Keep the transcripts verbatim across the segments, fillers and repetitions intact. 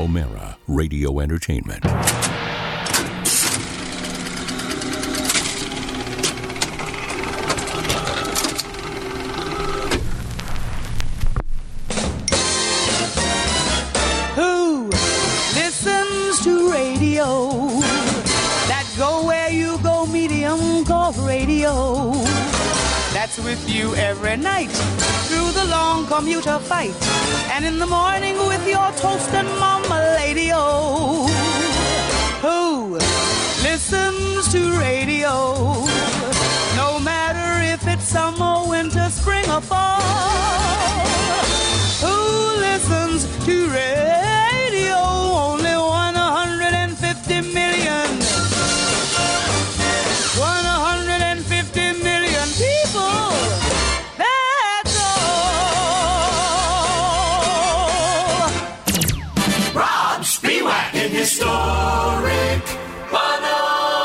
Romera Radio Entertainment. Who listens to radio? That go where you go, medium called radio. That's with you every night through the long commuter fight, and in the morning with your toast and mama-lady-o. Who listens to radio? No matter if it's summer, winter, spring, or fall. Who listens to radio? Only one hundred fifty million. one hundred fifty million people. That's all. Rob Spiewak in Historic Mono.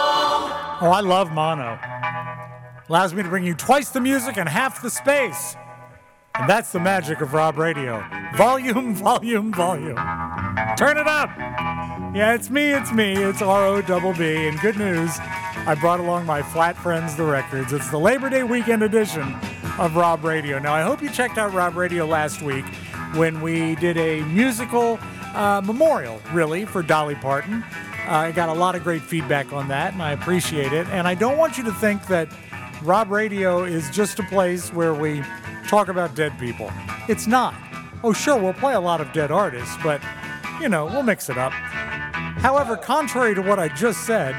Oh, I love mono. Allows me to bring you twice the music and half the space. And that's the magic of Rob Radio. Volume, volume, volume. Turn it up. Yeah, it's me, it's me. It's R O B B. And good news, I brought along my Flat Friends, the Records. It's the Labor Day weekend edition of Rob Radio. Now, I hope you checked out Rob Radio last week when we did a musical uh, memorial, really, for Dolly Parton. Uh, I got a lot of great feedback on that, and I appreciate it. And I don't want you to think that Rob Radio is just a place where we talk about dead people. It's not. Oh, sure, we'll play a lot of dead artists, but, you know, we'll mix it up. However, contrary to what I just said,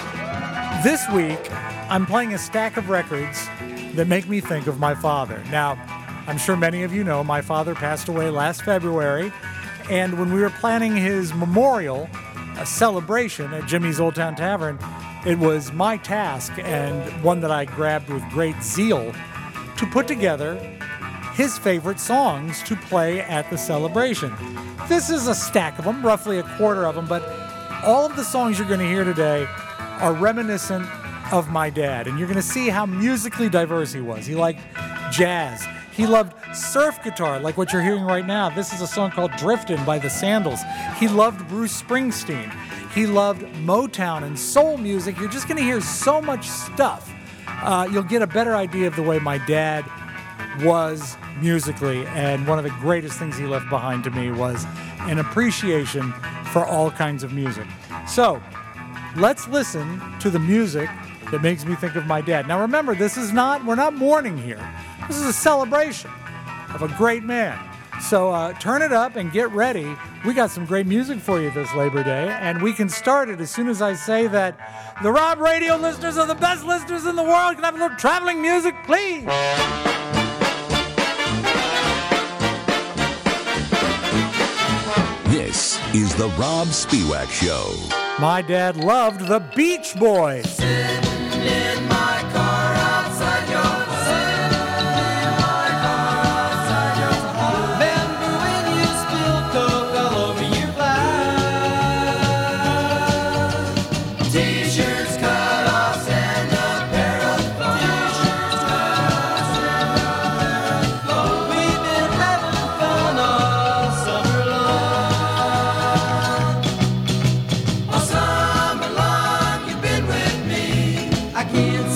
this week I'm playing a stack of records that make me think of my father. Now, I'm sure many of you know my father passed away last February, and when we were planning his memorial, a celebration at Jimmy's Old Town Tavern, it was my task, and one that I grabbed with great zeal, to put together his favorite songs to play at the celebration. This is a stack of them, roughly a quarter of them, but all of the songs you're going to hear today are reminiscent of my dad, and you're going to see how musically diverse he was. He liked jazz. He loved surf guitar, like what you're hearing right now. This is a song called Driftin' by the Sandals. He loved Bruce Springsteen. He loved Motown and soul music. You're just going to hear so much stuff. Uh, you'll get a better idea of the way my dad was musically, and one of the greatest things he left behind to me was an appreciation for all kinds of music. So, let's listen to the music that makes me think of my dad. Now remember, this is not, we're not mourning here. This is a celebration of a great man. So uh, turn it up and get ready. We got some great music for you this Labor Day, and we can start it as soon as I say that the Rob Radio listeners are the best listeners in the world. Can I have a little traveling music, please? This is the Rob Spiewak Show. My dad loved the Beach Boys. Sitting in my car outside your I can't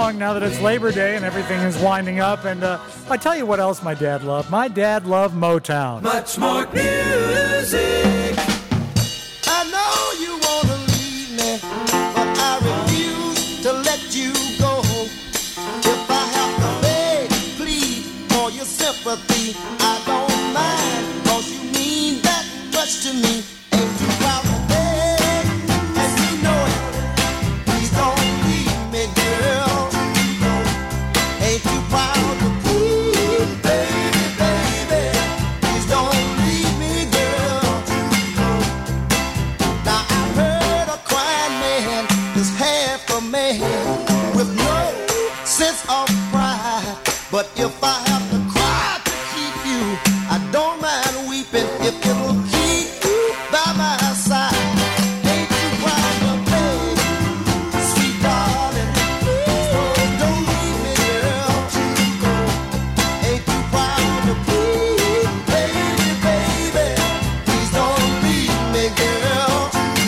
song now that it's Labor Day and everything is winding up. And uh, I tell you what else my dad loved. My dad loved Motown. Much more music. I know you want to leave me, but I refuse to let you go. If I have to beg, plead for your sympathy, I don't mind, cause you mean that much to me. Ain't too proud to beg, and you know it. Please don't leave me, girl. Ain't too proud to plead, baby, baby. Please don't leave me, girl. Now I've heard a crying man is half a man with no sense of pride. But if I have to cry to keep you, I don't mind weeping if it'll keep you by my side. Ain't you proud of me, sweet darling? Please don't, don't leave me, girl. Ain't you proud of me, baby, baby? Please don't leave me, girl.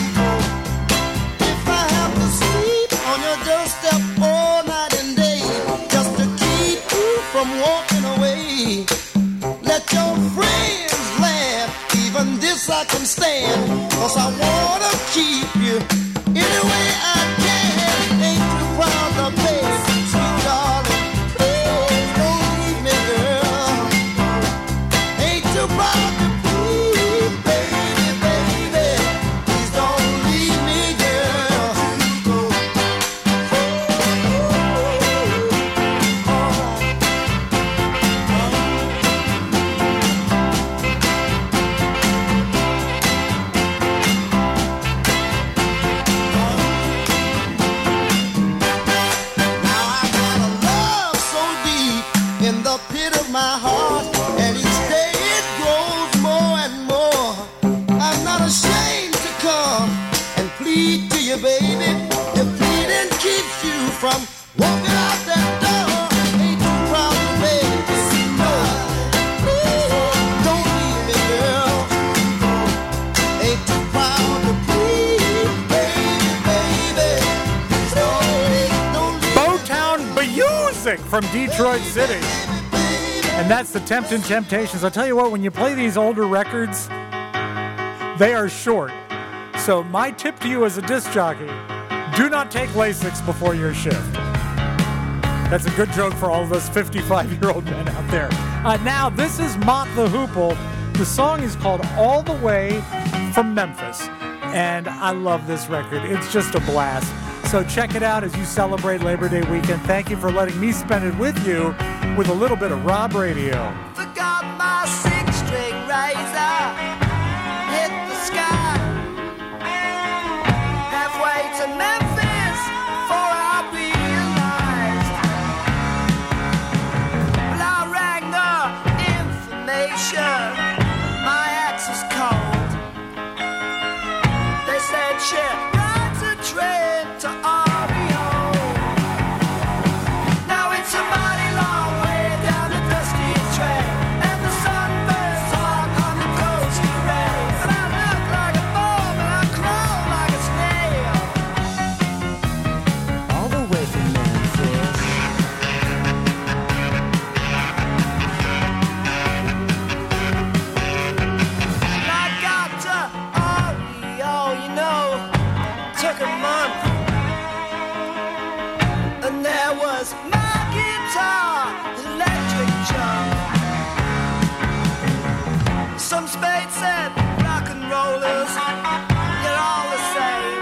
If I have to sleep on your doorstep all night and day just to keep you from walking away, let your friends laugh, even this I can stand, cause I wanna keep you any way I can. Ain't too proud to beg, sweet darling, please don't leave me, girl. Ain't too proud to plead, baby, baby, please don't leave me, girl. Now I got a love so deep in the pit of my heart, and each day it grows more and more. I'm not ashamed to come and plead to you, baby. If pleading keeps you from walking out that door, ain't too proud to beg. No, please don't leave me, girl. Ain't too proud to plead, baby, baby. Please don't leave, don't leave me, Motown music from Detroit City. And that's the Temptin' Temptations. I'll tell you what, when you play these older records, they are short. So my tip to you as a disc jockey, do not take Lasix before your shift. That's a good joke for all of us fifty-five-year-old men out there. Uh, now, this is Mott the Hoople. The song is called All the Way from Memphis. And I love this record. It's just a blast. So check it out as you celebrate Labor Day weekend. Thank you for letting me spend it with you with a little bit of Rob Radio. Forgot my six-string razor, hit the sky. Halfway to Memphis, before I realized. Well, I rang the information, my ex was cold. They said she rides a train to Oreo. Now it's a mighty long way down the dusty trail, and the sun burns hot on the coastal rail. And I look like a ball, and I crawl like a snail. All the way from Memphis. I got to Oreo, you know, took a month. And there was my guitar, electric jump. Some spades said rock and rollers, you're all the same.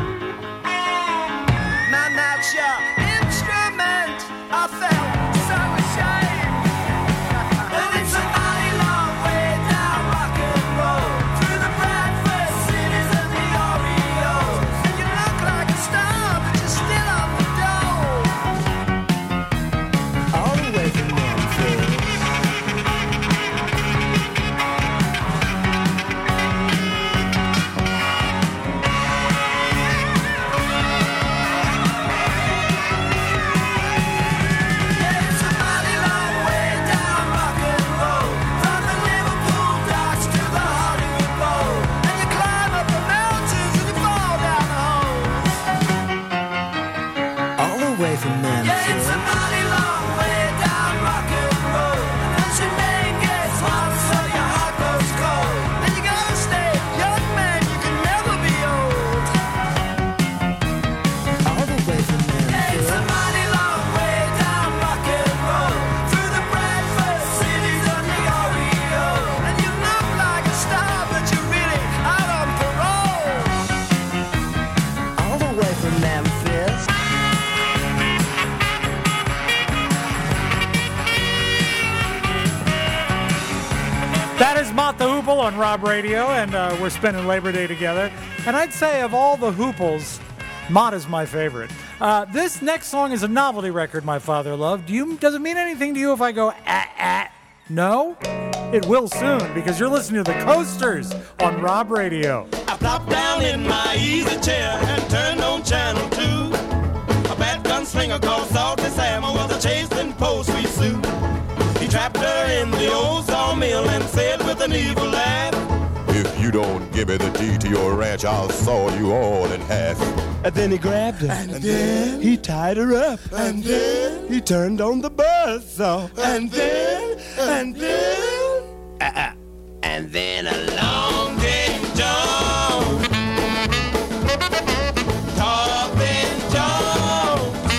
Man, that's your instrument. I felt so ashamed. And it's a mighty long way down rock and roll, through the Bradford cities and the Oreos. And you look like a star, but you're still on the dole. All the way from Memphis. People on Rob Radio, and uh, we're spending Labor Day together. And I'd say of all the Hooples, Mott is my favorite. Uh, this next song is a novelty record my father loved. Do you, does it mean anything to you if I go, ah, ah? No? It will soon, because you're listening to the Coasters on Rob Radio. I plopped down in my easy chair and turned on channel two. A bad gunslinger called Salty Sam was a chasing poor sweet Sue. He trapped her in the old sawmill and said with an evil laugh, "If you don't give me the deed to your ranch, I'll saw you all in half." And then he grabbed her, and, and then he tied her up, and then he turned on the buzzsaw, and then, and then, uh-uh. and then along came John, talking John,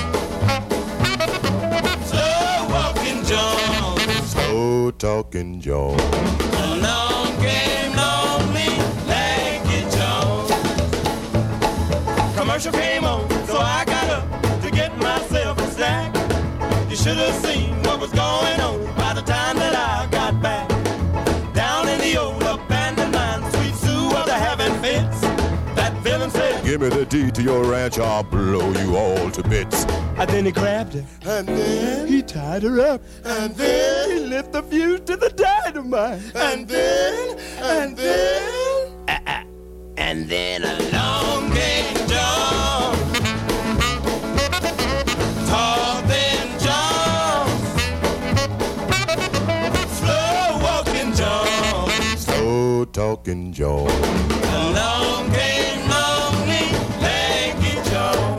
slow walking John, slow talking John. Along came lonely Lanky John. Commercial came on, so I got up to get myself a snack. You should have seen what was going on by the time that I got back. Down in the old abandoned mine, Sweet Sue was a having fits. That villain said, "Give me the deed to your ranch, I'll blow you all to bits." And then he grabbed her, and then he tied her up, and then he lit the fuse to the dynamite, and then, and then, uh-uh. and then along came John, tall thin John, slow walking John, slow talking John. Along came lonely Lanky John.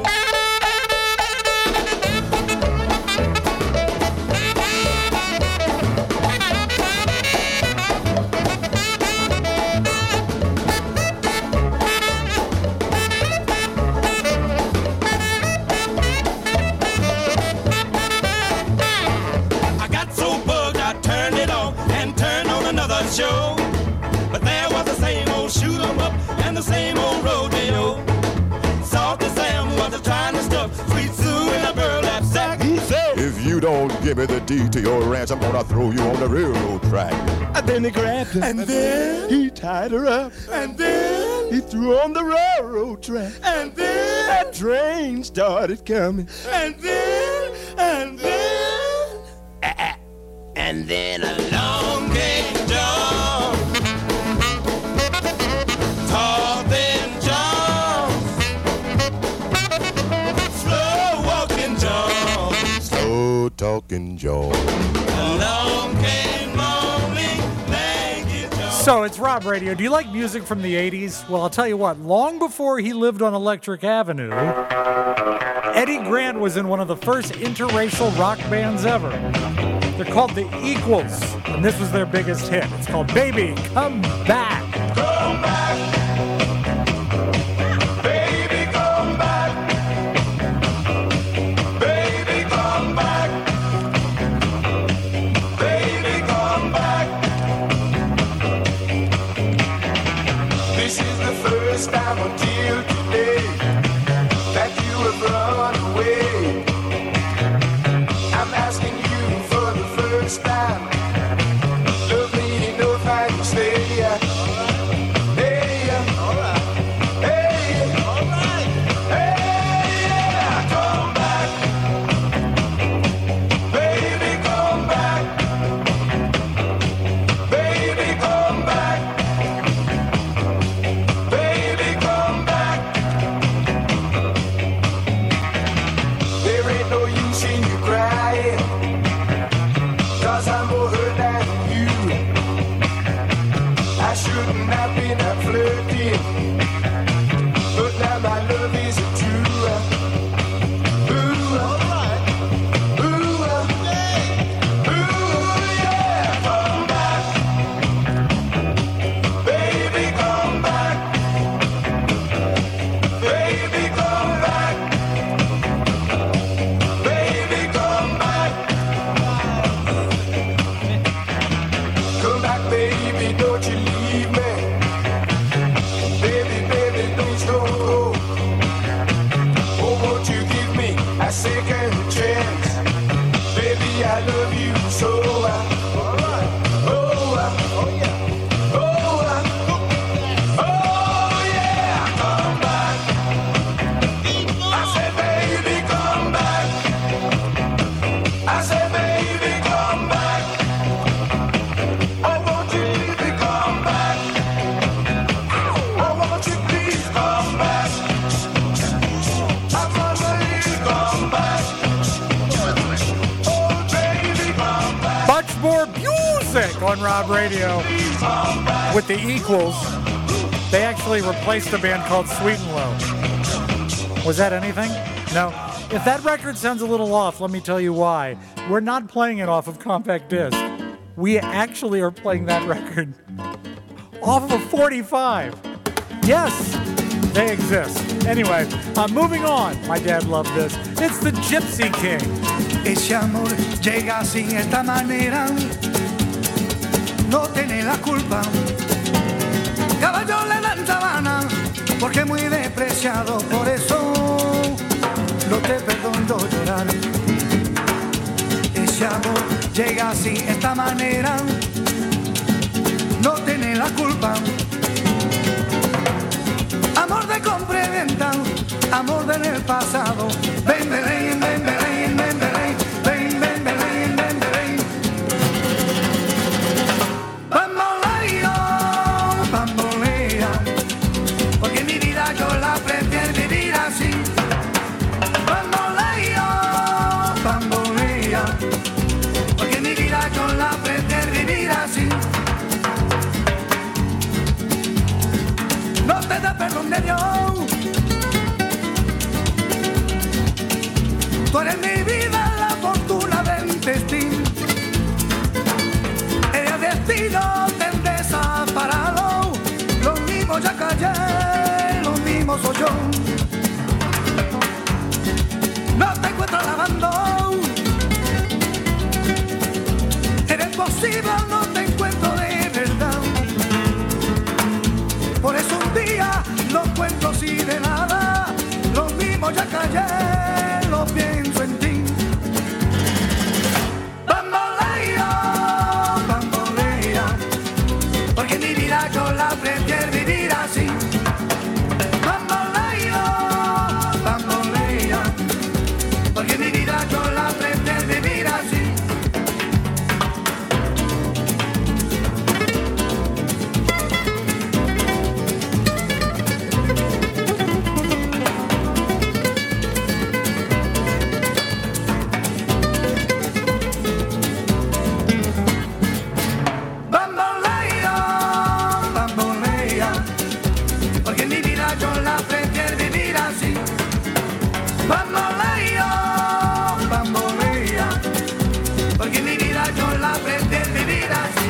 Show, but there was the same old shoot 'em up and the same old rodeo. Salty Sam was trying to stuff Sweet Sue in a burlap sack. He said, "If you don't give me the deed to your ranch, I'm gonna throw you on the railroad track." And then he grabbed her, and then he tied her up, and then he threw her on the railroad track, and then that train started coming, and then, and then, uh-uh. and then along came John, tall thin John, slow walking John, slow talking John. Along came lonely Lanky John. So it's Rob Radio. Do you like music from the eighties? Well, I'll tell you what, long before he lived on Electric Avenue, Eddie Grant was in one of the first interracial rock bands ever. They're called The Equals, and this was their biggest hit. It's called Baby, Come Back. Come back, baby, come back, baby, come back, baby, come back. This is the first time until today that you have run away. I'm asking you for the first time. Love me enough and you stay. Hey, alright. Hey, alright. Hey, yeah, come back. Baby, come back. Baby, come back. Baby, come back. There ain't no use in you crying, 'cause I'm more hurt than you. I shouldn't have been a flirting, but now my love is true. Ooh, alright. Ooh, hey. Ooh, yeah, come back. Baby, come back. Baby, come back. Baby, come back. Come back, baby, don't you leave me. Baby, baby, please don't go. Oh, won't you give me a second chance? Baby, I love you so. Uh, all right. Oh, uh, oh yeah. Oh, on Rob Radio with the Equals. They actually replaced a band called Sweet and Low. Was that anything? No. If that record sounds a little off, let me tell you why. We're not playing it off of compact disc. We actually are playing that record off of a forty-five. Yes, they exist. Anyway, uh, moving on. My dad loved this. It's the Gypsy King. Ese amor llega así, esta manera, no tiene la culpa. Caballo le dan sabana, porque es muy despreciado, por eso no te perdono llorar. Ese amor llega así, esta manera, no tiene la culpa. Amor de compra y venta, amor del el pasado. Ven, ven, ven, ven, ven, ven, ven, ven, ven, ven, ven, ven, ven. Bamboleo, bambolea, porque mi vida yo la prefiero vivir así. Bamboleo, bambolea, porque mi vida yo la prefiero vivir así. No te da perdón de Dios. Tú eres mi vida, la fortuna del destino. El destino te desaparado. Lo mismo ya callé, lo mismo soy yo. No te encuentro lavando. Eres posible, no te encuentro de verdad. Por eso un día no cuento así de nada. Lo mismo ya callé, lo pienso en ti. Bambolea, bambolea, porque mi vida yo la prefiero vivir así. Bambolea, bambolea, porque mi vida yo la prefiero vivir así. Bambolea, bambolea, porque mi vida yo la prefiero vivir así.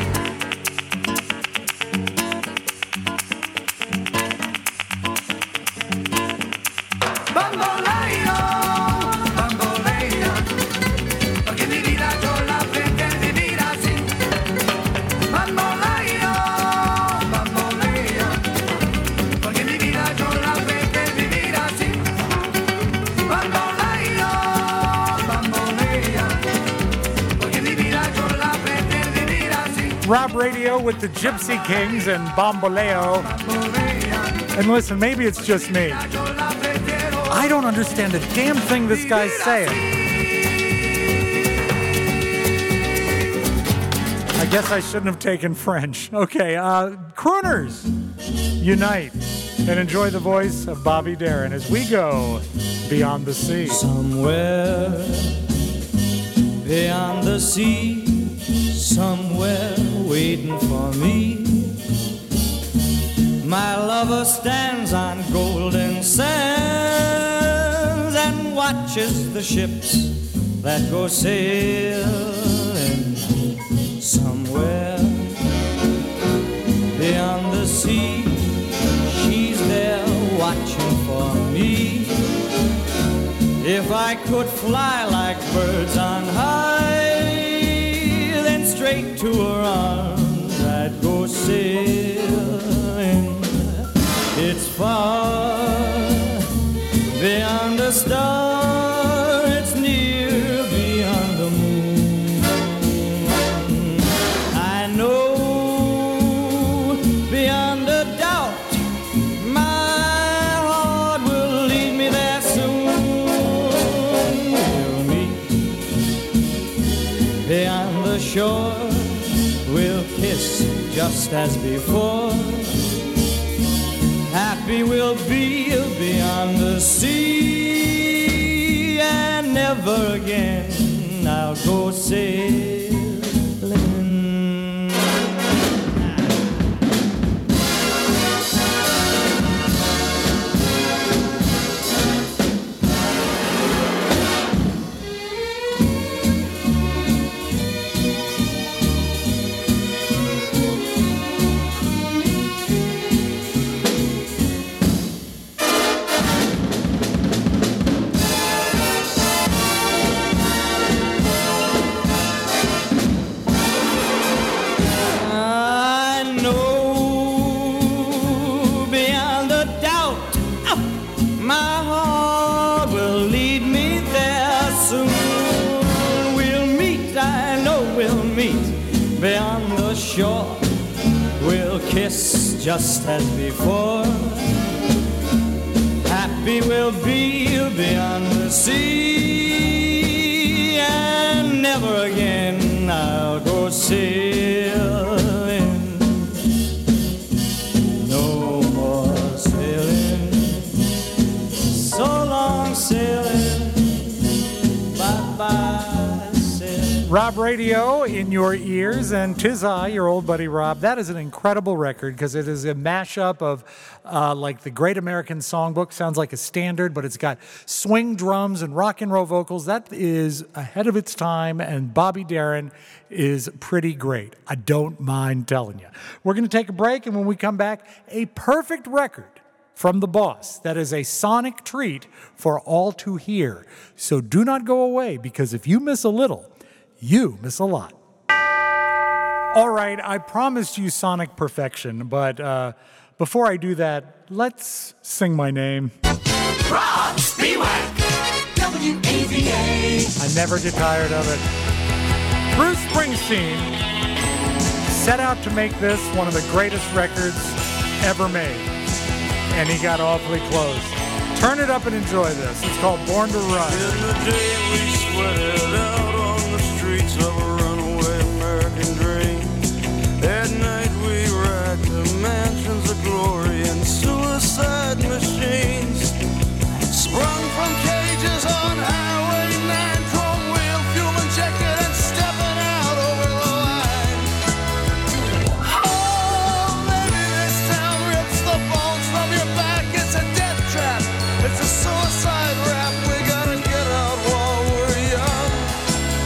Bambolea, bambolea, porque mi vida yo la prefiero vivir así. Bambolea, bambolea, porque mi vida yo la prefiero vivir así. Bambolea, bambolea, porque mi vida yo la prefiero vivir así. Rob Radio with the Gypsy Kings and Bamboleo. And listen, maybe it's just me. I don't understand a damn thing this guy's saying. I guess I shouldn't have taken French. Okay, uh, crooners, unite and enjoy the voice of Bobby Darin as we go beyond the sea. Somewhere beyond the sea, somewhere waiting for me, my lover stands on golden sands and watches the ships that go sailing. Somewhere beyond the sea, she's there watching for me. If I could fly like birds on high, then straight to her arms I'd go sailing. It's far beyond a star, it's near beyond the moon. I know beyond a doubt my heart will lead me there soon. We'll meet beyond the shore, we'll kiss just as before. Happy we'll be beyond the sea, and never again I'll go sailing. we'll meet beyond the shore. We'll kiss just as before. Happy we'll be beyond the sea, and never again I'll go sailing. No more sailing. So long sailing. Bye-bye sailing. Rob Radio in your ears, and 'tis I, your old buddy Rob. That is an incredible record because it is a mashup of uh, like the Great American Songbook. Sounds like a standard, but it's got swing drums and rock and roll vocals. That is ahead of its time, and Bobby Darin is pretty great. I don't mind telling you. We're going to take a break, and when we come back, a perfect record from the boss. That is a sonic treat for all to hear. So do not go away, because if you miss a little, you miss a lot. All right, I promised you sonic perfection, but uh, before I do that, let's sing my name. Rob Spiewak, W A Z A. I never get tired of it. Bruce Springsteen set out to make this one of the greatest records ever made, and he got awfully close. Turn it up and enjoy this. It's called Born to Run. In the day we sweated out on the streets of a runaway American dream. At night we ride to mansions of glory and suicide machines. Sprung from cages on Highway nine, chrome wheel, fuel injected and stepping out over the line. Oh, maybe this town rips the bones from your back. It's a death trap. It's a suicide rap. We gotta get out while we're young.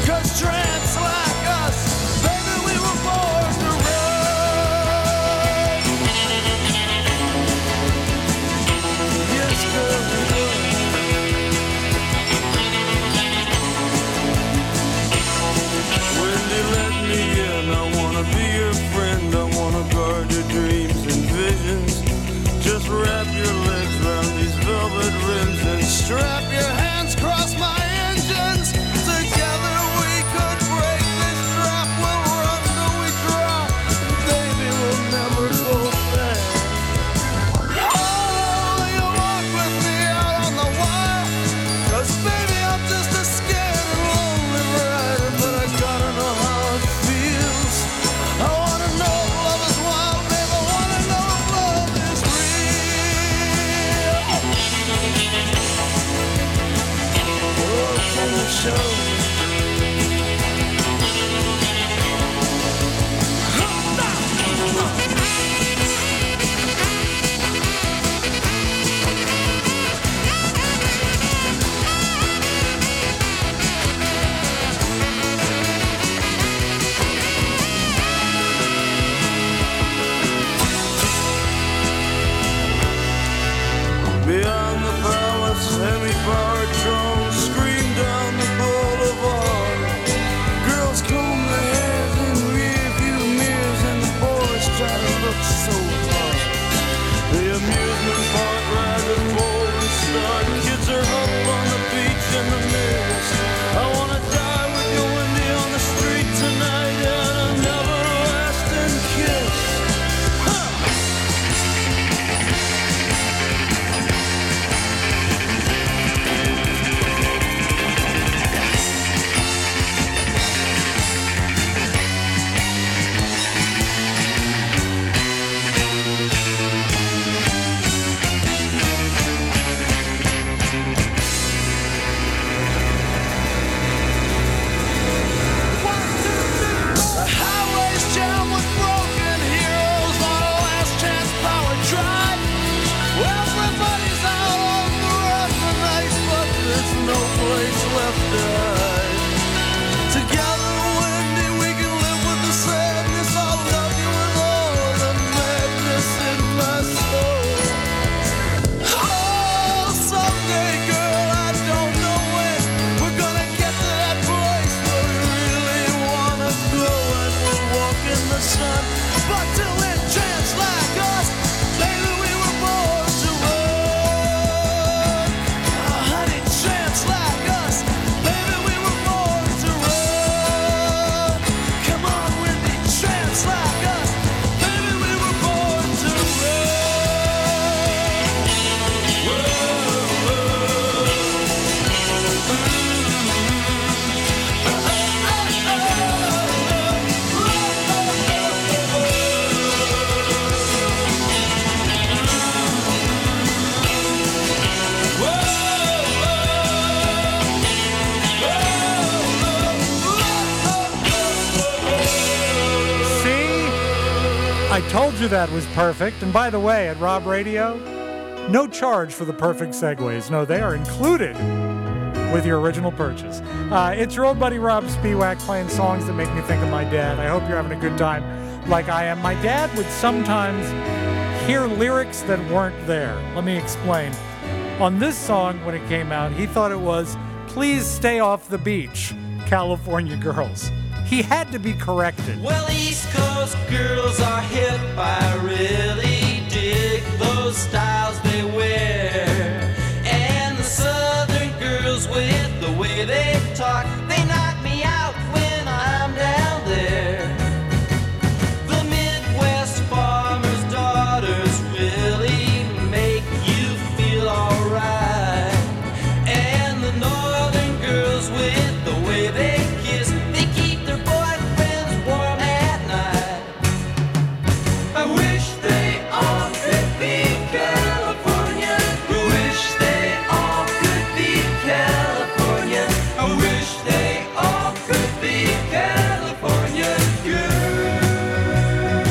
I told you that was perfect. And by the way, at Rob Radio, no charge for the perfect segues. No, they are included with your original purchase. Uh, it's your old buddy Rob Spiewak playing songs that make me think of my dad. I hope you're having a good time like I am. My dad would sometimes hear lyrics that weren't there. Let me explain. On this song, when it came out, he thought it was, "Please stay off the beach, California girls." He had to be corrected. Well, East Coast girls are hip. I really dig those styles they wear. And the Southern girls with the way they talk, they knock me out when I'm down there. The Midwest farmers' daughters really make you feel alright. And the Northern girls with the way they kiss, they keep their boyfriends warm at night. I wish they all could be California. I wish they all could be California. I wish they all could be California girls.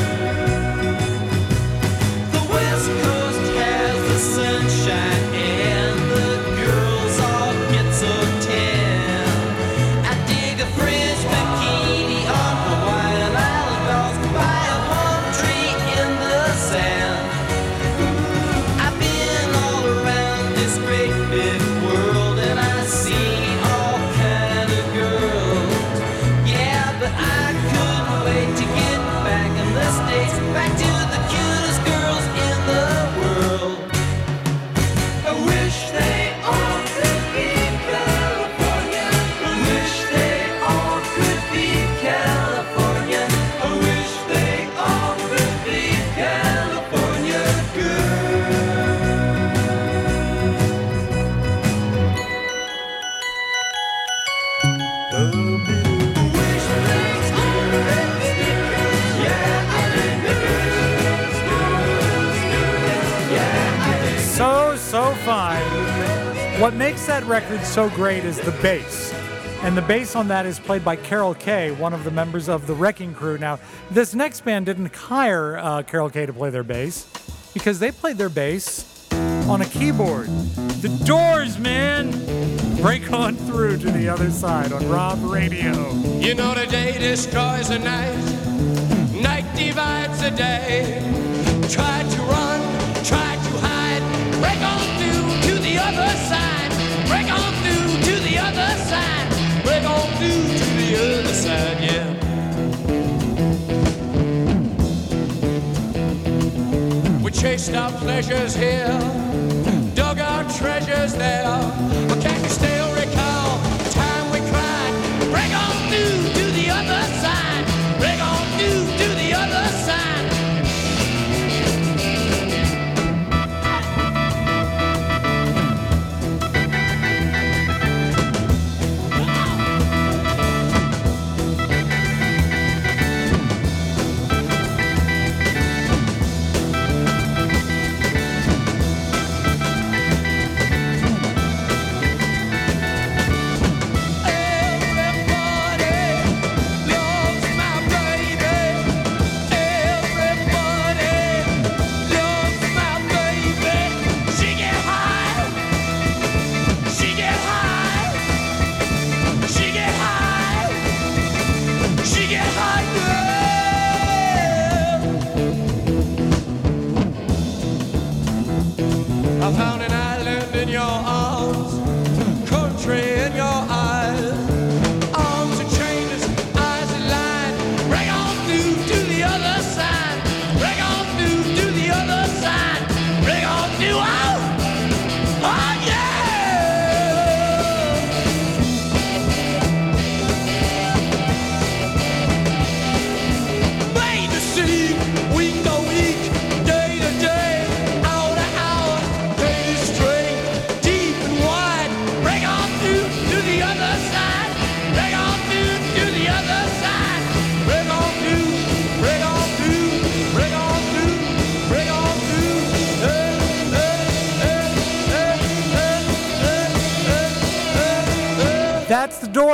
The West Coast has the sunshine and the girls all get so tan. I dig a French bikini on Hawaiian Island dolls by a palm tree in the sand. I've been all around this great big world and I've seen all kind of girls. Yeah, but I couldn't wait to get back in the States, back to the cutest girls in the world. I wish they all could be California. I wish they all could be California. I wish they all could be California So, so fine. What makes that record so great is the bass. And the bass on that is played by Carol Kay, one of the members of the Wrecking Crew. Now, this next band didn't hire uh, Carol Kay to play their bass because they played their bass on a keyboard. The Doors, man! Break on through to the other side on Rob Radio. You know the day destroys the night, night divides the day. Try to run, try to hide, break on through to the other side. Break on through to the other side. Break on through to the other side, yeah. We chased our pleasures here, dug our treasures there. But can you still recall the time we cried? Break on through to the other side. Break on through to the other side.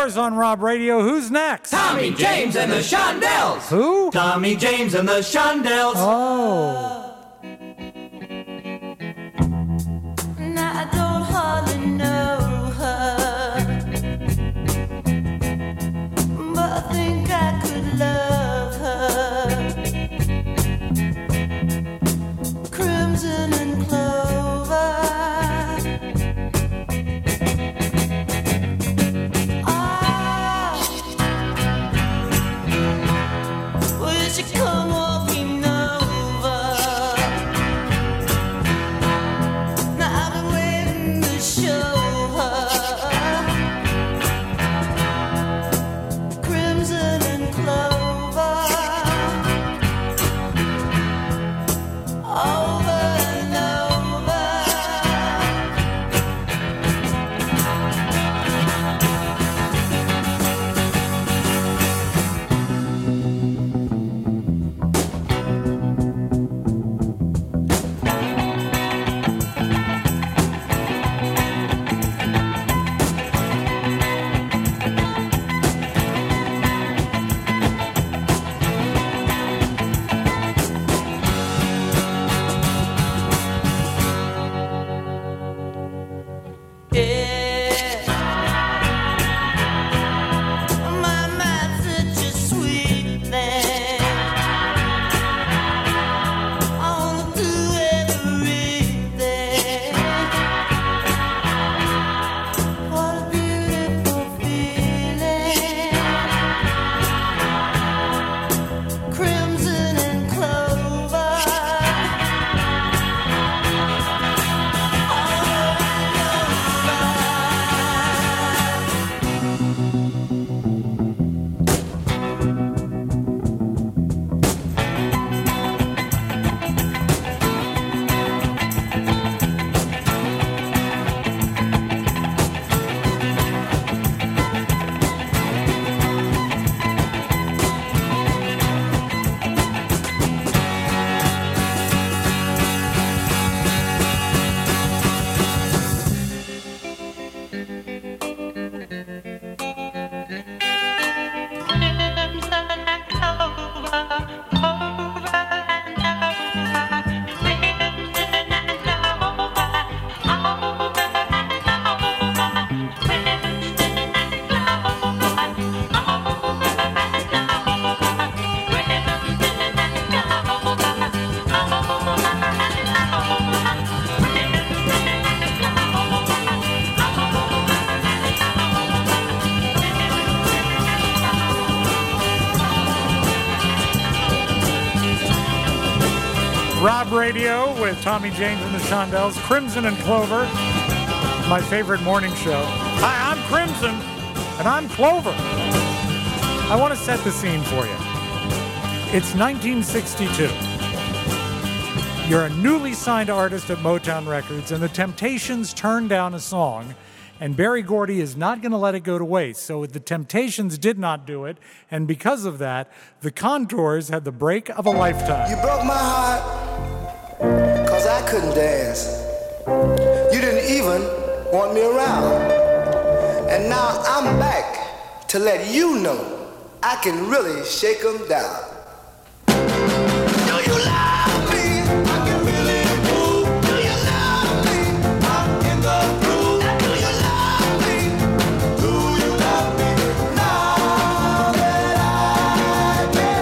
yours on Rob Radio. Who's next? Tommy James and the Shondells. Who? Tommy James and the Shondells. Oh. Now I don't hardly know her, but I think I could love her. Crimson and clover. Ah, will she come walking over? Now I've been waiting to show her. Crimson and clover. Over and over. Yeah. My mind's such a sweet thing. I wanna do everything. What a beautiful feeling. Crimson and clover. Rob Radio with Tommy James and the Shondells, Crimson and Clover, my favorite morning show. Hi, I'm Crimson, and I'm Clover. I want to set the scene for you. It's nineteen sixty-two. You're a newly signed artist at Motown Records, and the Temptations turned down a song, and Berry Gordy is not going to let it go to waste. So the Temptations did not do it, and because of that, the Contours had the break of a lifetime. You broke my heart, cause I couldn't dance. You didn't even want me around. And now I'm back to let you know I can really shake 'em down. Do you love me? I can really move. Do you love me? I'm in the groove. Do you love me? Do you love me? Now that I can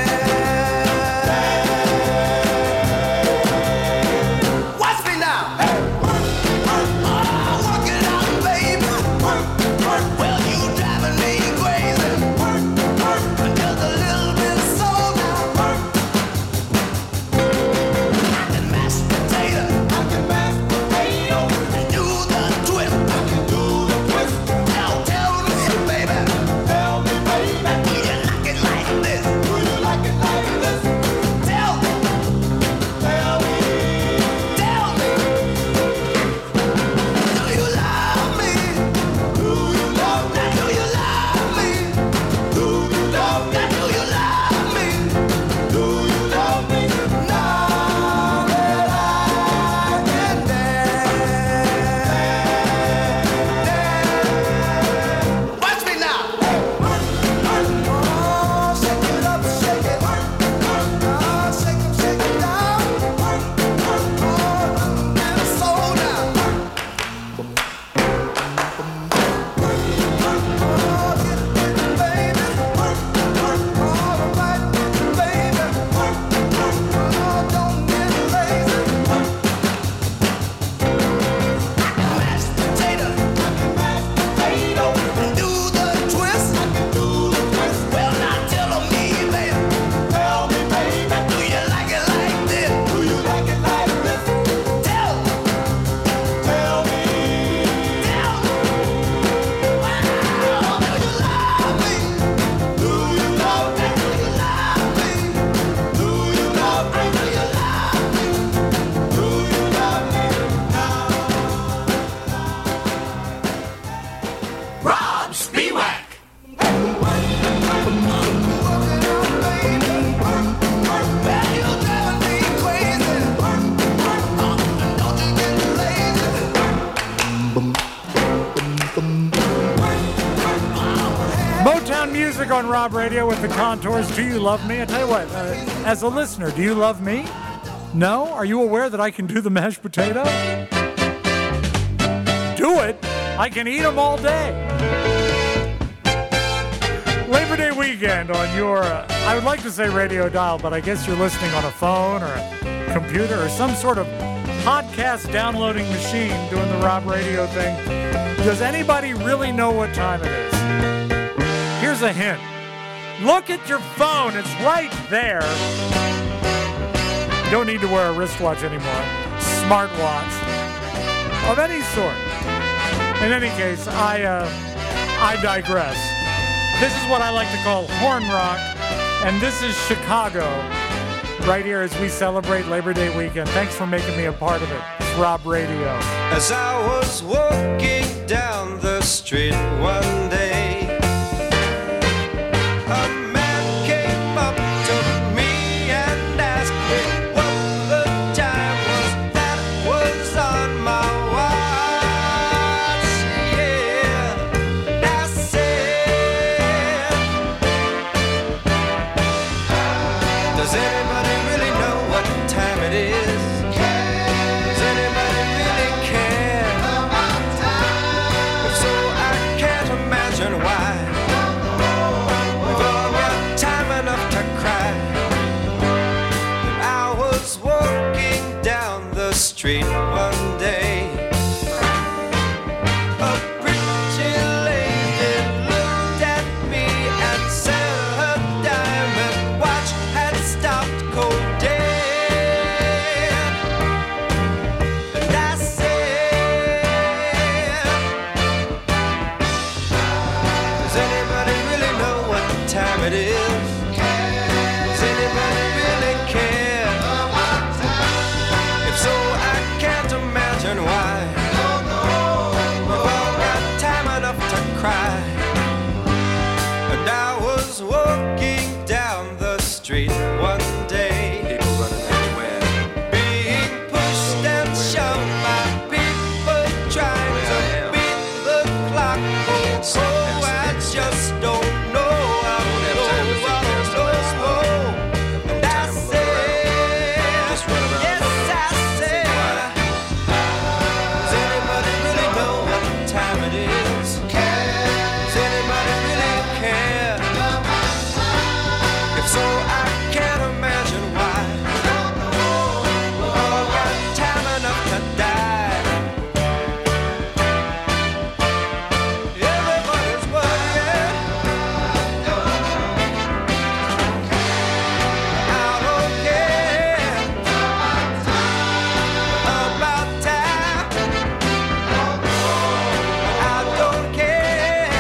dance. Watch me now. Hey. Work, work, oh, work it out, baby. Work, work. Well, you driving me crazy. Work, work. Just a little bit. on Rob Radio with the Contours. Do you love me? I tell you what, uh, as a listener, do you love me? No? Are you aware that I can do the mashed potato? Do it? I can eat them all day. Labor Day weekend on your, uh, I would like to say radio dial, but I guess you're listening on a phone or a computer or some sort of podcast downloading machine doing the Rob Radio thing. Does anybody really know what time it is? Here's a hint. Look at your phone. It's right there. You don't need to wear a wristwatch anymore. Smartwatch of any sort. In any case, I uh, I digress. This is what I like to call horn rock, and this is Chicago, right here as we celebrate Labor Day weekend. Thanks for making me a part of it. It's Rob Radio. As I was walking down the street one day, a man came up to me and asked me what the time was that was on my watch. Yeah, I said, does anybody really know what time it is? Does anybody really care? If so, I can't imagine why. We've all got time enough to cry. And I was walking down the street one day. A pretty lady looked at me and said her diamond watch had stopped cold dead. And I said, does anybody really know what time it is? Does anybody really care? If so, I can't imagine why. We've all got time enough to cry. And I was walking down the street one day, people running everywhere, being pushed and shoved by people trying to beat the clock. So I just don't know. I don't know. I don't know. And I said, yes, I said, does anybody really know what time it is? Does anybody really care? If so, I can't imagine why. We've all got time enough to die. Everybody's worried. I don't care about time. I don't care.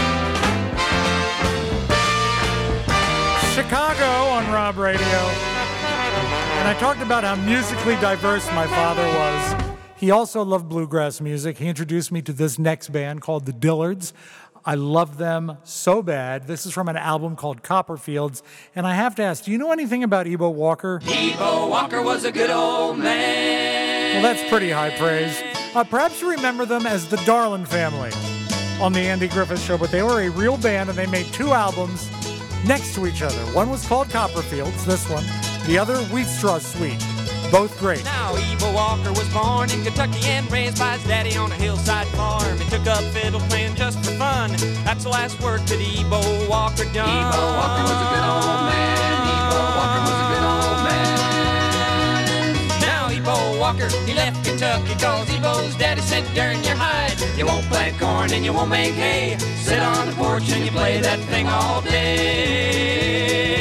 Chicago on Rob Radio. And I talked about how musically diverse my father was. He also loved bluegrass music. He introduced me to this next band called the Dillards. I love them so bad. This is from an album called Copperfields. And I have to ask, do you know anything about Ebo Walker? Ebo Walker was a good old man. Well, that's pretty high praise. Uh, perhaps you remember them as the Darlin' Family on the Andy Griffith Show, but they were a real band and they made two albums next to each other. One was called Copperfields, this one. The other, Wheat Straw Suite. Both great. Now, Ebo Walker was born in Kentucky and raised by his daddy on a hillside farm. He took up fiddle playing just for fun. That's the last work that Ebo Walker done. Ebo Walker was a good old man. Ebo Walker was a good old man. Now, Ebo Walker, he left Kentucky cause Ebo's daddy said, "Darn your hide. You won't plant corn and you won't make hay. Sit on the porch and you play that thing all day."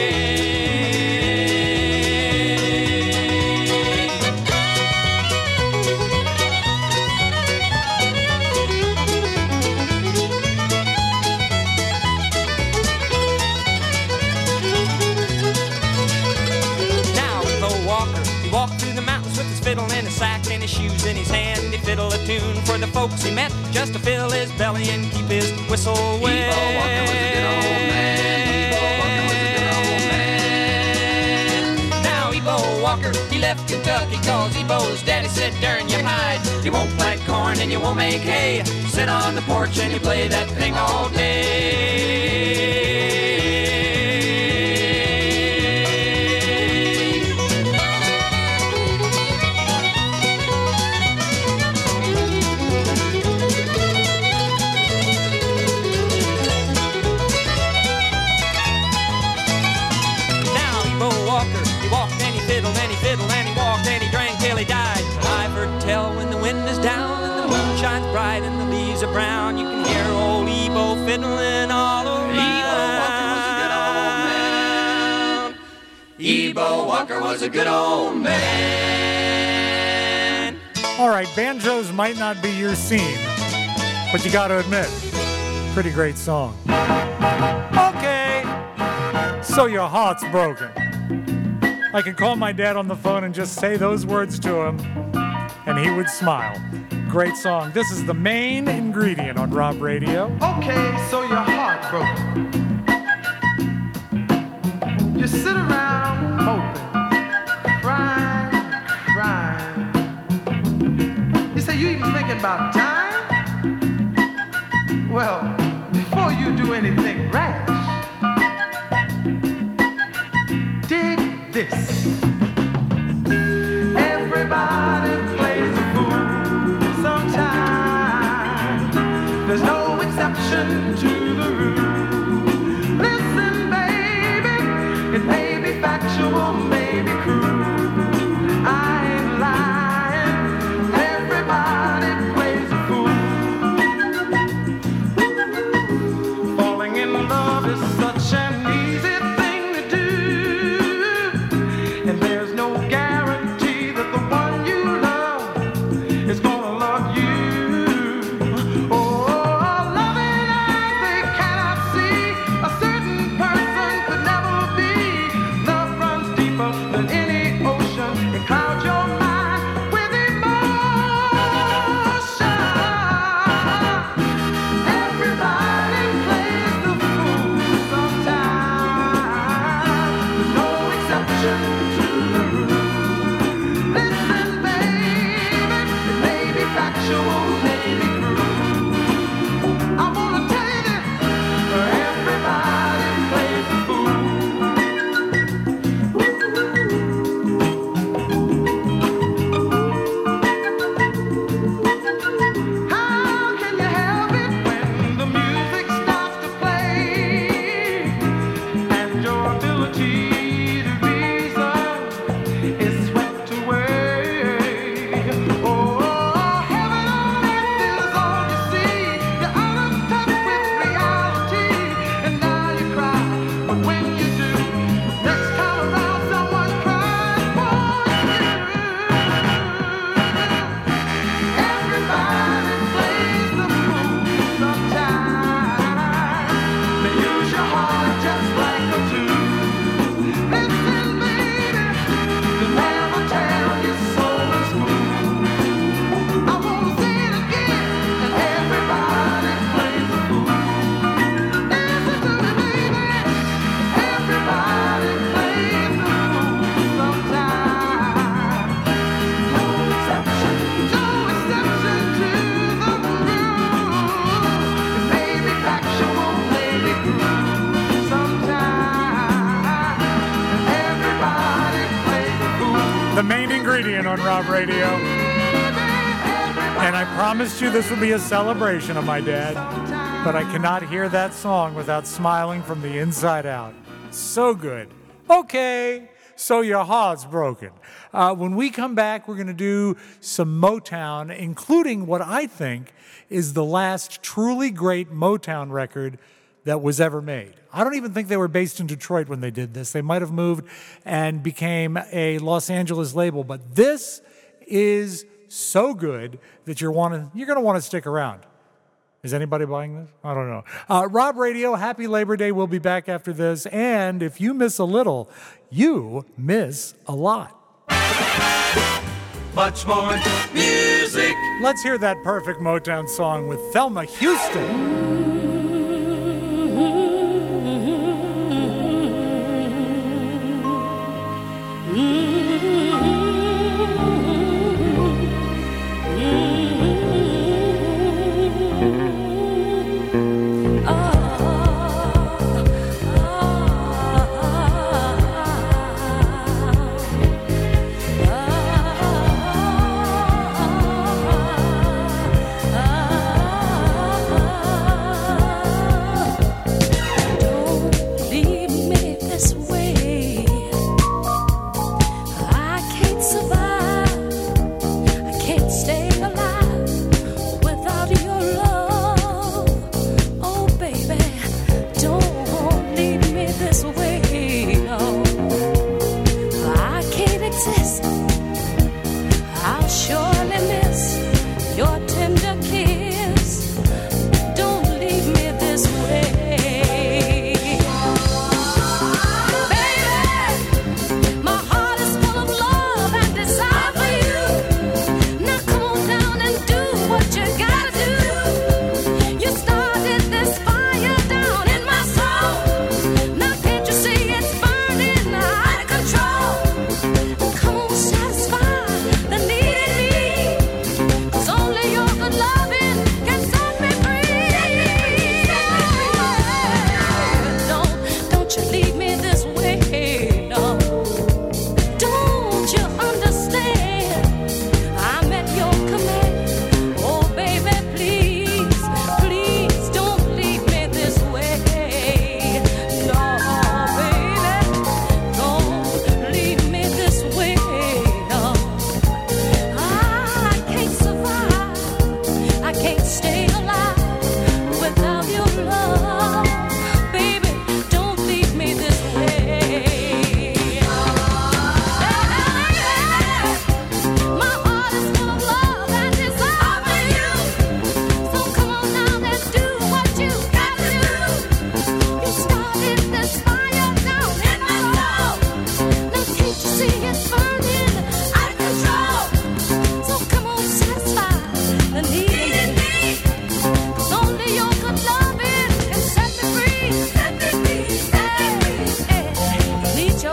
Fiddle in his sack and his shoes in his hand. He fiddled a tune for the folks he met, just to fill his belly and keep his whistle wet. Ebo Walker was a good old man. Ebo Walker was a good old man. Now Ebo Walker, he left Kentucky cause Ebo's daddy said, "Darn your hide. You won't plant corn and you won't make hay. Sit on the porch and you play that thing all day." Walker was a good old man. All right, banjos might not be your scene, but you got to admit, pretty great song. Okay, so your heart's broken. I could call my dad on the phone and just say those words to him, and he would smile. Great song. This is the main ingredient on Rob Radio. Okay, so your heart broken. You sit around hoping, crying, crying. You say you even thinking about time? Well, before you do anything rash, dig this. Everybody plays a fool sometimes. There's no exception to the rule. Listen, baby, it may be factual, may be cruel. I ain't lying. Everybody plays a fool. Falling in love is such an easy thing to do, and there's no guarantee that the one you love is gonna love you. Oh, loving eyes they cannot see. A certain person could never be. Love runs deeper than any ocean. It clouds your mind with emotion. Everybody plays the fool sometimes. There's no exception to the rule. Listen, baby, it may be factual, may be cruel. I wanna tell you this, everybody plays the fool. How can you help it when the music starts to play and your ability to reason is swept away? Oh, heaven on earth is all you see. You're out of touch with reality, and now you cry. But when you do, next time around, someone cries for you. Everybody plays the fool sometimes. They use your heart just like a tool. Listen, baby, they'll never tell your soul is cool. I wanna say it again, and everybody plays the fool. Listen to me, baby, everybody plays the fool sometimes. No exception, no exception to the rule. It may be factual, may be cruel sometimes. Everybody plays the fool. The main ingredient on Rob Radio. And I promised you this would be a celebration of my dad, but I cannot hear that song without smiling from the inside out. So good. Okay, so your heart's broken. Uh, when we come back, we're going to do some Motown, including what I think is the last truly great Motown record that was ever made. I don't even think they were based in Detroit when they did this. They might have moved and became a Los Angeles label, but this is so good that you're want you're going to want to stick around. Is anybody buying this? I don't know. Uh, Rob Radio, happy Labor Day. We'll be back after this. And if you miss a little, you miss a lot. Much more music. Let's hear that perfect Motown song with Thelma Houston. Ah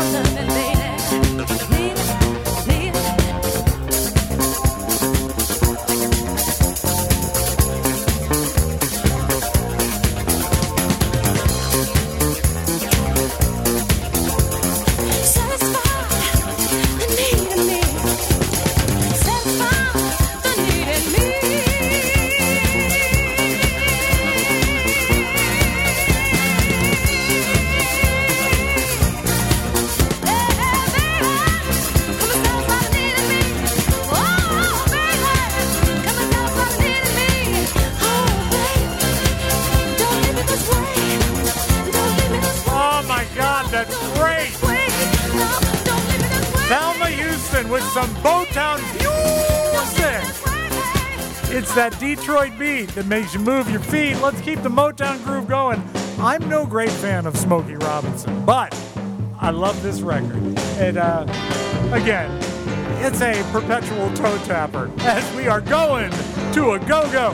With some Motown music. It's that Detroit beat that makes you move your feet. Let's keep the Motown groove going. I'm no great fan of Smokey Robinson, but I love this record. And uh, again, it's a perpetual toe tapper as we are going to a go-go.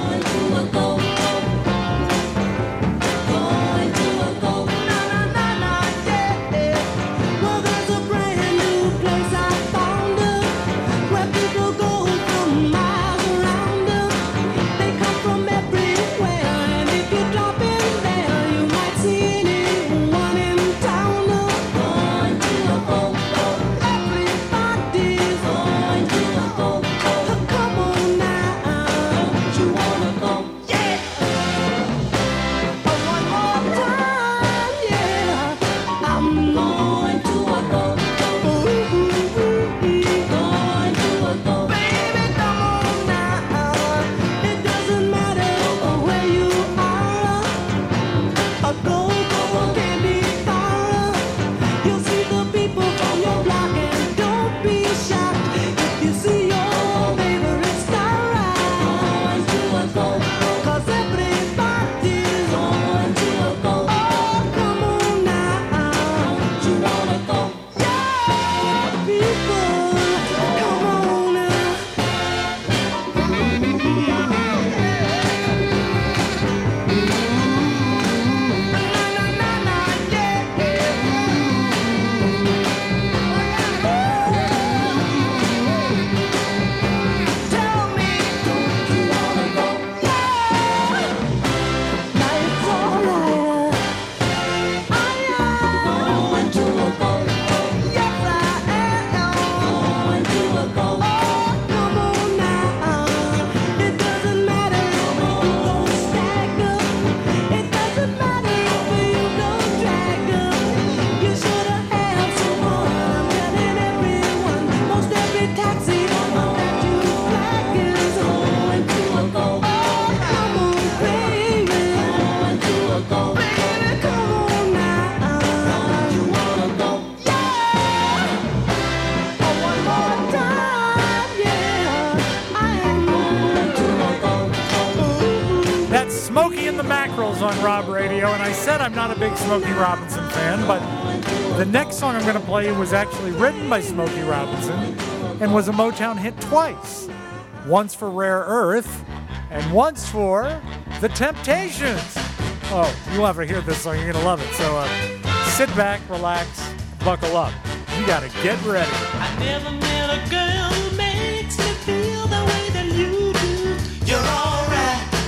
On Rob Radio, and I said I'm not a big Smokey Robinson fan, but the next song I'm going to play was actually written by Smokey Robinson and was a Motown hit twice. Once for Rare Earth and once for The Temptations. Oh, you'll ever hear this song, you're going to love it. So uh, sit back, relax, buckle up. You got to get ready. I never met a girl who makes me feel the way that you do. You're all right.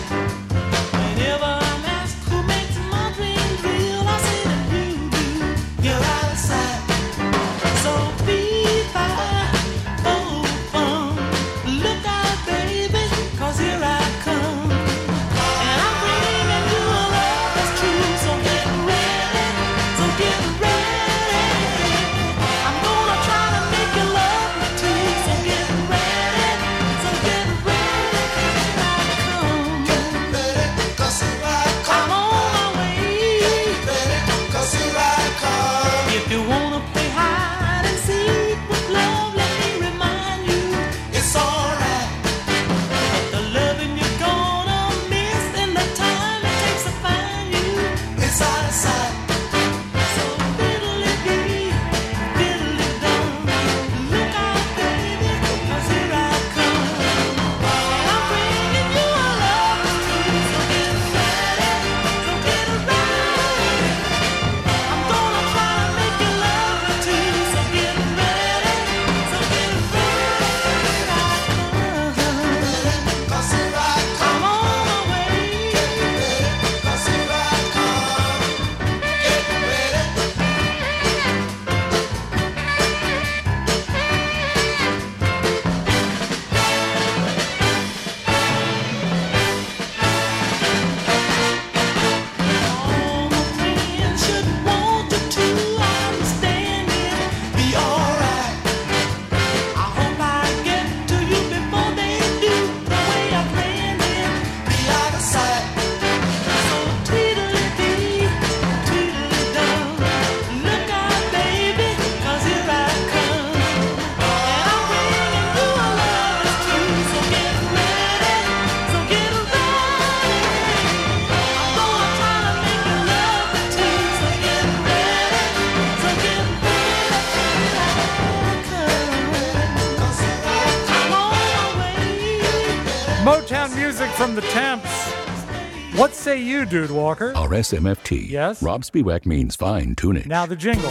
Whenever so Motown music from the Temps. What say you, Dude Walker? R S M F T. Yes? Rob Spiewak means fine tunage. Now the jingle.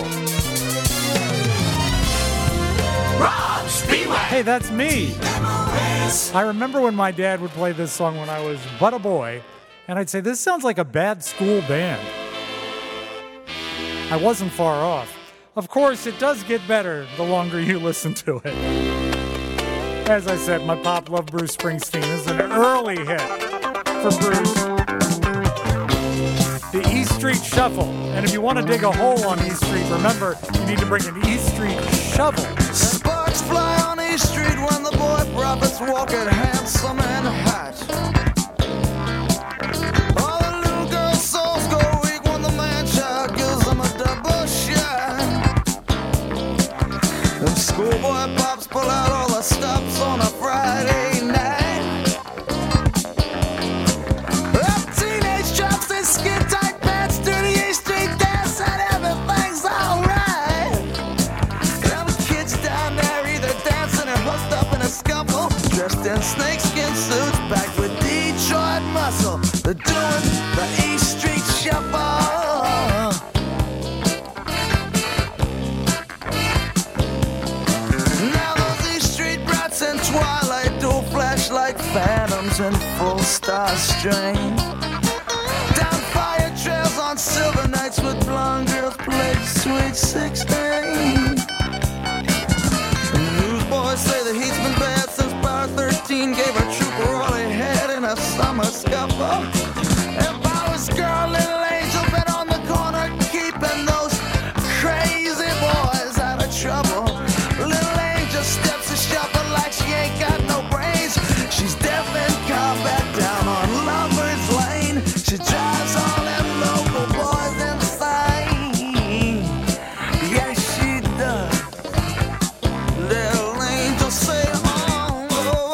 Rob Spiewak. Hey, that's me. I remember when my dad would play this song when I was but a boy, and I'd say, this sounds like a bad school band. I wasn't far off. Of course, it does get better the longer you listen to it. As I said, my pop loved Bruce Springsteen. This is an early hit for Bruce. The E Street Shuffle. And if you want to dig a hole on E Street, remember, you need to bring an E Street shovel. Sparks fly on E Street when the boy prophets walk it handsome and hot. All the little girls' souls go weak when the man-child gives them a double shot. Them schoolboy pops pull out all the stops on a Friday night. Up teenage chops and skin-tight pants to the E Street dance and everything's alright. Them kids down there either dancing or hooked up in a scuffle, dressed in snakeskin suits packed with Detroit muscle. They're doing the E Street Shuffle. Now those E Street brats in twilight do flash like phantoms in full star strain. Down fire trails on silver nights with blonde girls play sweet sixteen. Newsboys say the heat's been bad since Power thirteen gave a trooper all he had in a summer scuffle. If I was girl, little angel, been on the corner keeping those crazy boys out of trouble. Little angel steps a shuffle like she ain't got no brains. She's deaf in combat down on Lover's Lane. She drives all them local boys insane. Yeah, she does. Little angel say, oh, oh,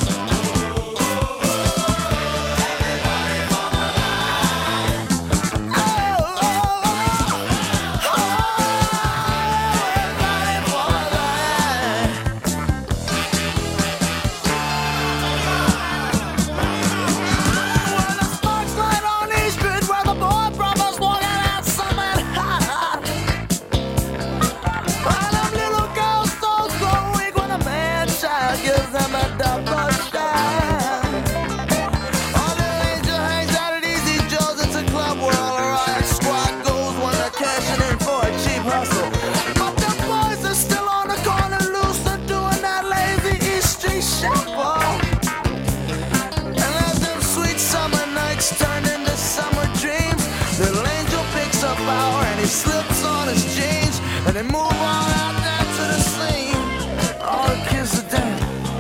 he slips on his jeans and they move on out there to the scene. All the kids are dead.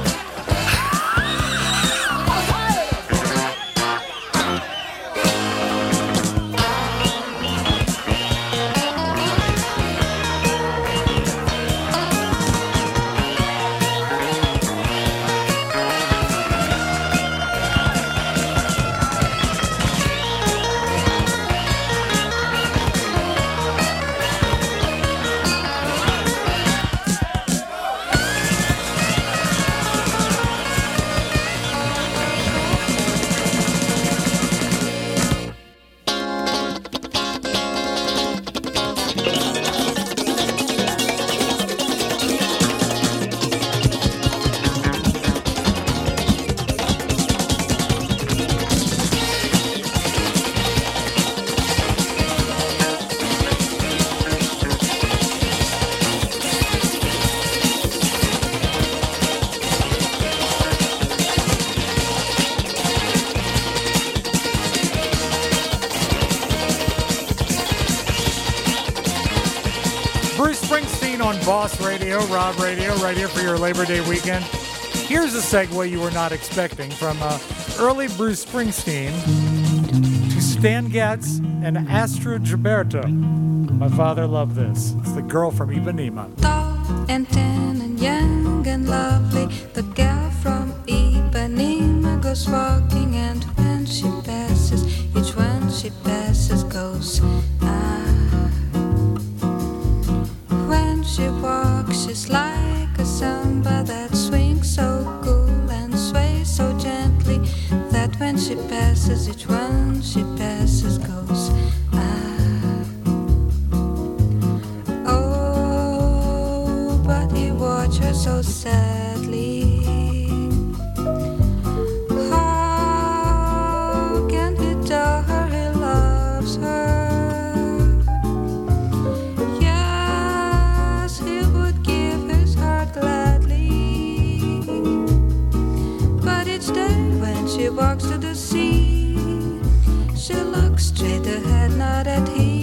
Boss Radio, Rob Radio, right here for your Labor Day weekend. Here's a segue you were not expecting from uh, early Bruce Springsteen to Stan Getz and Astrud Gilberto. My father loved this. It's The Girl from Ipanema. Tall and tan and young and lovely, the girl from Ipanema goes walking, and when she passes, each one she passes goes, ah. When she walks, she's like a samba that swings so cool and sways so gently. she passes, each one she passes goes, ah. Oh, but he watched her so sadly. How can he tell her he loves her? Yes, he would give his heart gladly. But each day when she walks to the sea, she looks straight ahead, not at him.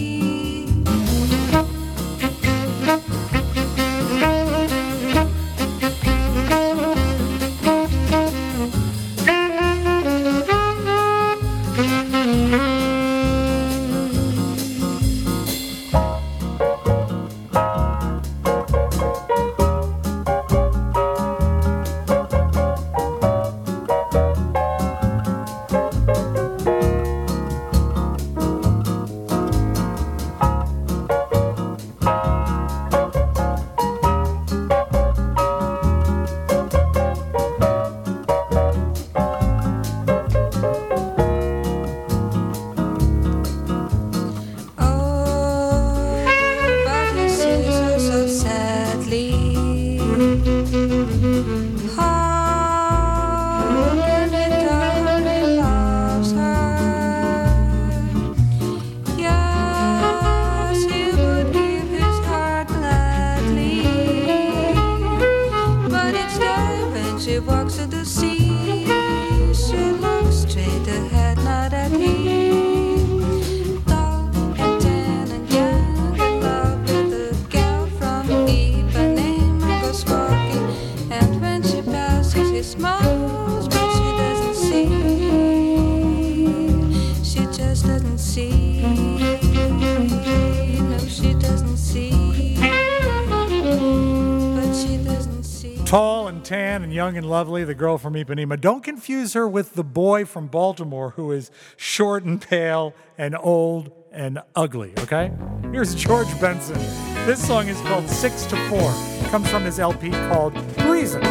Young and lovely, the girl from Ipanema. Don't confuse her with the boy from Baltimore who is short and pale and old and ugly, okay? Here's George Benson. This song is called Six to Four. It comes from his L P called Reason.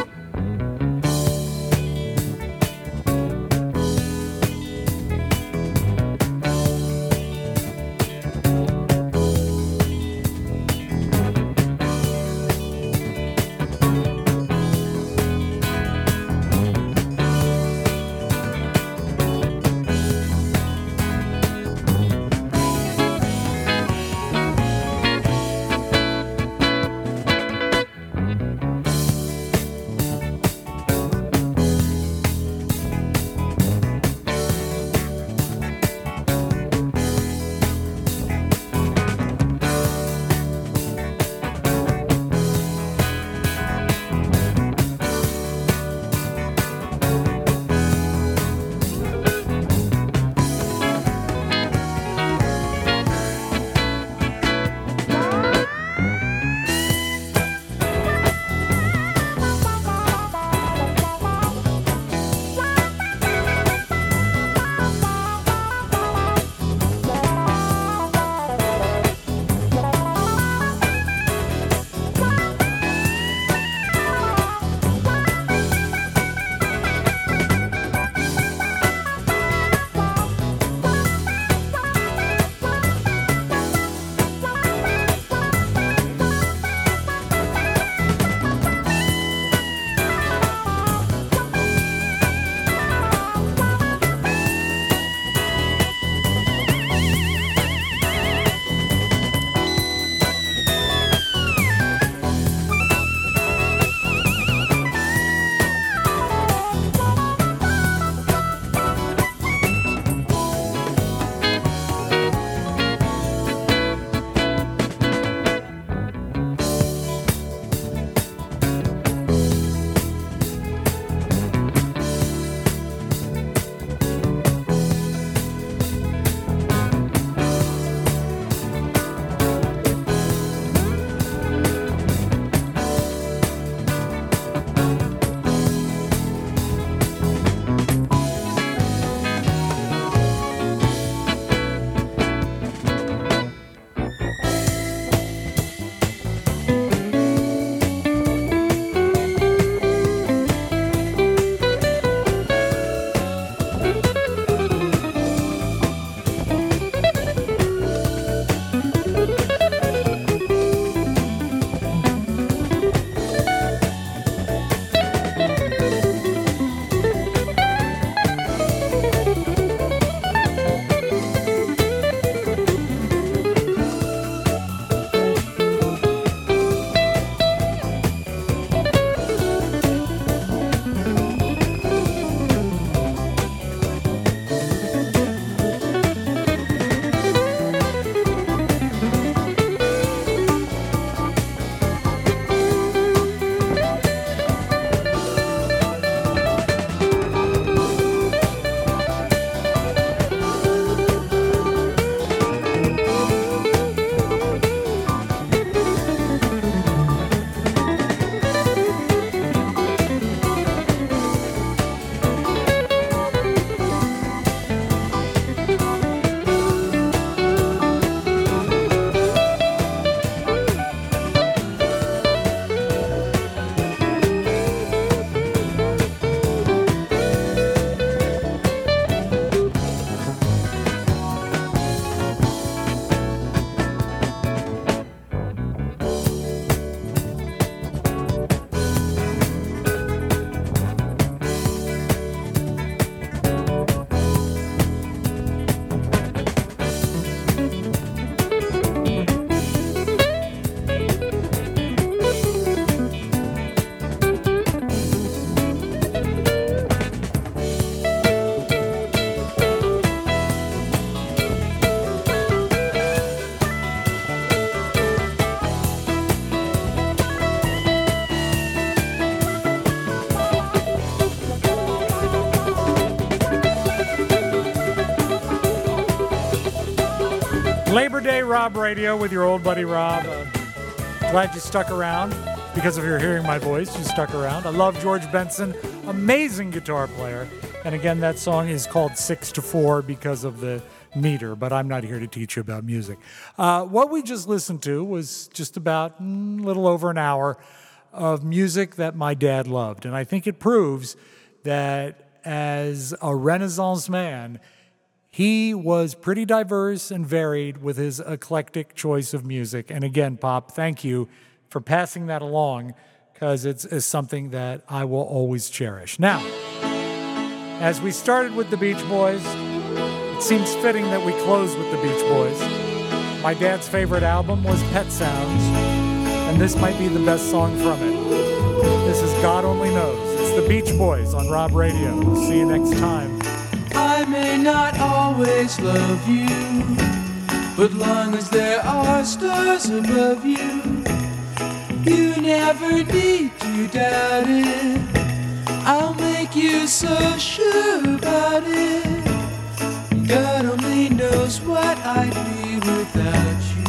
Rob Radio with your old buddy Rob. Uh, glad you stuck around. Because if you're hearing my voice, you stuck around. I love George Benson, amazing guitar player. And again, that song is called Six to Four because of the meter, but I'm not here to teach you about music. Uh, what we just listened to was just about a mm, little over an hour of music that my dad loved. And I think it proves that as a Renaissance man, he was pretty diverse and varied with his eclectic choice of music. And again, Pop, thank you for passing that along, because it's, it's something that I will always cherish. Now, as we started with the Beach Boys, it seems fitting that we close with the Beach Boys. My dad's favorite album was Pet Sounds, and this might be the best song from it. This is God Only Knows. It's the Beach Boys on Rob Radio. We'll see you next time. I may not always love you, but long as there are stars above you, you never need to doubt it. I'll make you so sure about it. God only knows what I'd be without you.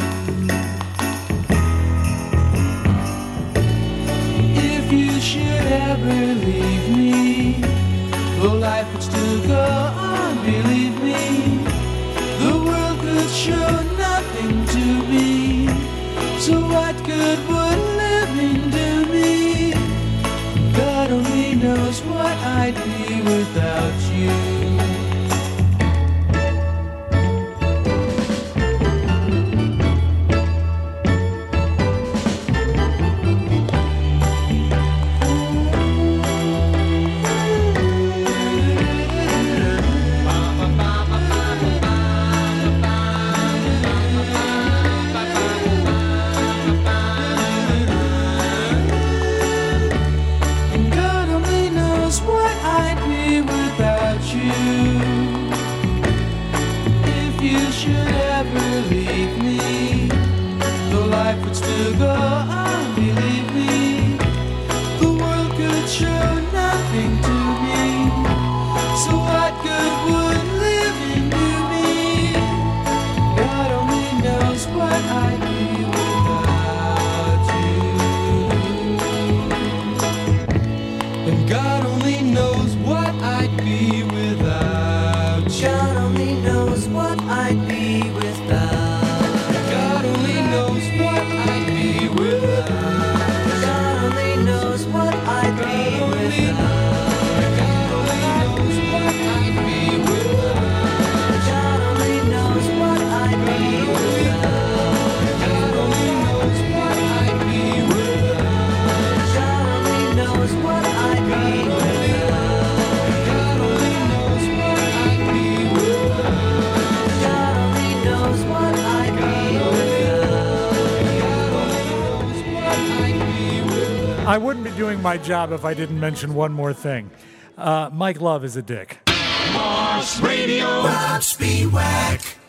If you should ever leave me, though life would still go on, believe me, the world could show nothing to me. So what good would living do me? God only knows what I'd be without you. To go on, believe me, the world could show nothing to me. So what good would living do me? God only knows what I'd be without you. And God only knows what I'd be without you. God only knows what I'd be without. God only knows what I'd be without. God only knows what I'd be without. God only knows what I'd be without. God only knows what I'd be without. God only knows what I'd be without. God only knows what I'd be without. God only knows what I'd be without. God only knows what I'd be without. I wouldn't be doing my job if I didn't mention one more thing. Uh, Mike Love is a dick. Mars Radio. Rob Speedwack.